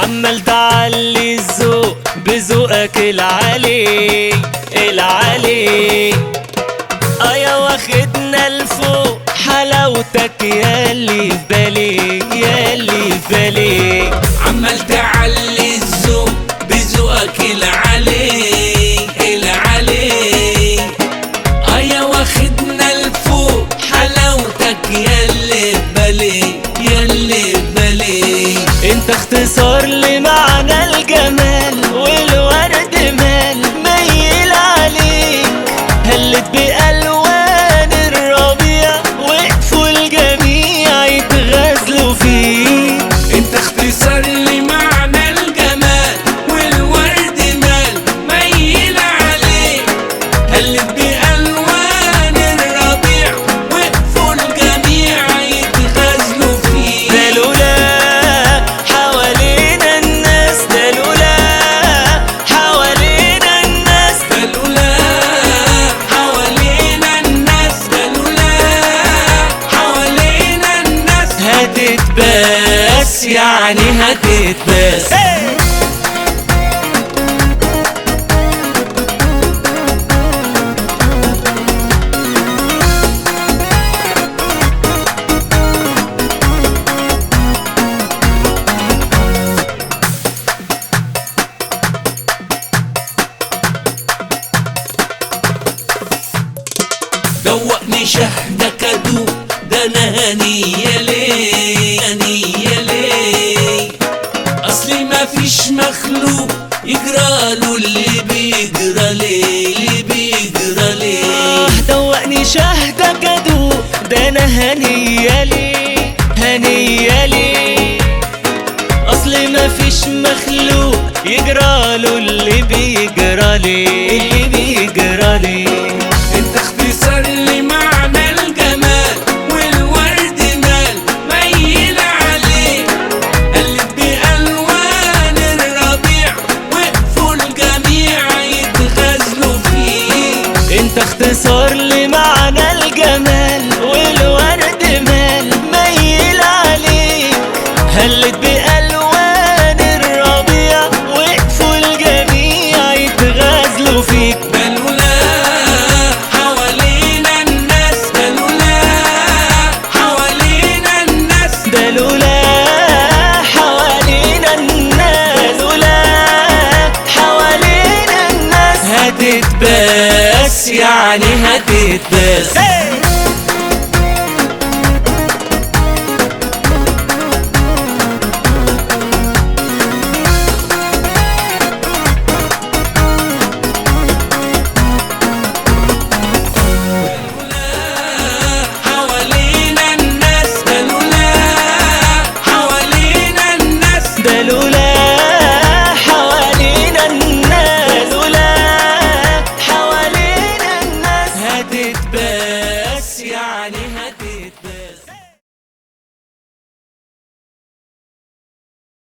عمال تعلي الذوق بذوقك العالي العالي. يا واخدنا لفوق حلاوتك ياللي في بالي ياللي في بالي. عمال تعلي الذوق بذوقك العالي العالي. يا واخدنا لفوق حلاوتك ياللي في بالي ياللي في بالي. انت اختصار لمعنى الجمال والورد مال ميل عليك. هلت بألوان الربيع وقفوا الجميع يتغزلوا فيك. انت اختصار لمعنى الجمال والورد مال ميل عليك. هلت بألوان الربيع وقفوا الجميع يتغزلوا فيك. ده لولا حوالينا الناس ده لولا حوالينا الناس ده لولا حوالينا الناس ده لولا حوالينا الناس. هتتباس يعني هتتباس. دوقني شهدك ادوق ده انا هنية ليه هنية ليه. اصلي ما فيش مخلوق يجراله اللي بيجرى ليه اللي بيجرى ليه. دوقني شهدك ادوق ده انا هنية ليه هنية ليه. اصل ما فيش مخلوق يجراله اللي بيجرى ليه اللي بيجرى ليه. انت اختصار لمعنى الجمال والورد مال ميل عليه. قلت بألوان الربيع وقفوا الجميع يتغزلوا فيه. انت اختصار لمعنى الجمال والورد مال ميل عليك. هلت بألوان الربيع وقفوا الجميع يتغزلوا فيك. ده لولا حوالينا الناس ده لولا حوالينا الناس. ده لولا حوالينا الناس لولا حوالينا الناس. هتتباس يعني هتتباس.